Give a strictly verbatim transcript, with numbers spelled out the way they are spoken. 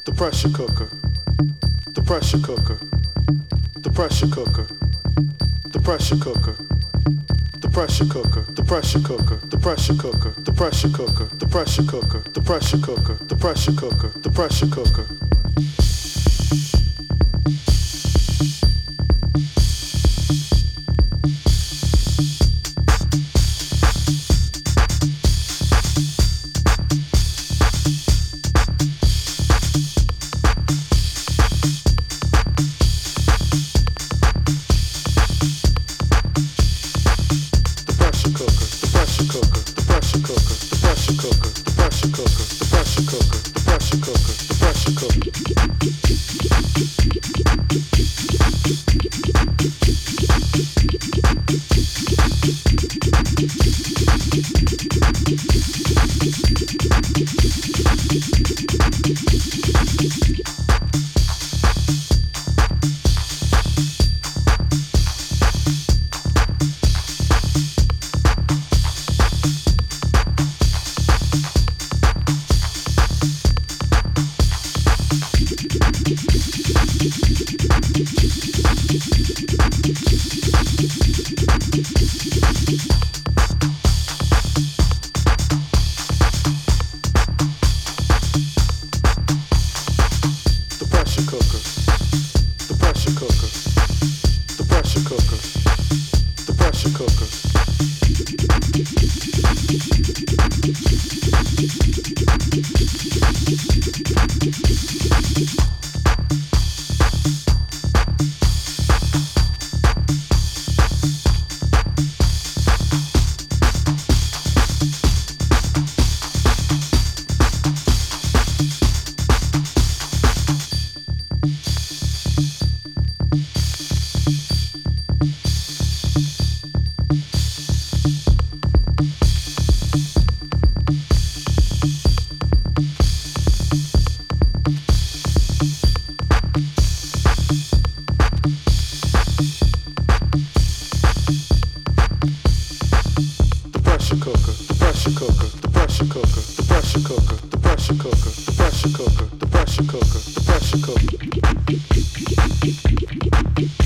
the pressure cooker, the pressure cooker, the pressure cooker, the pressure cooker, the pressure cooker, the pressure cooker, the pressure cooker, the pressure cooker, the pressure cooker, the pressure cooker, the pressure cooker, the pressure cooker. Pressure cooker, the pressure cooker.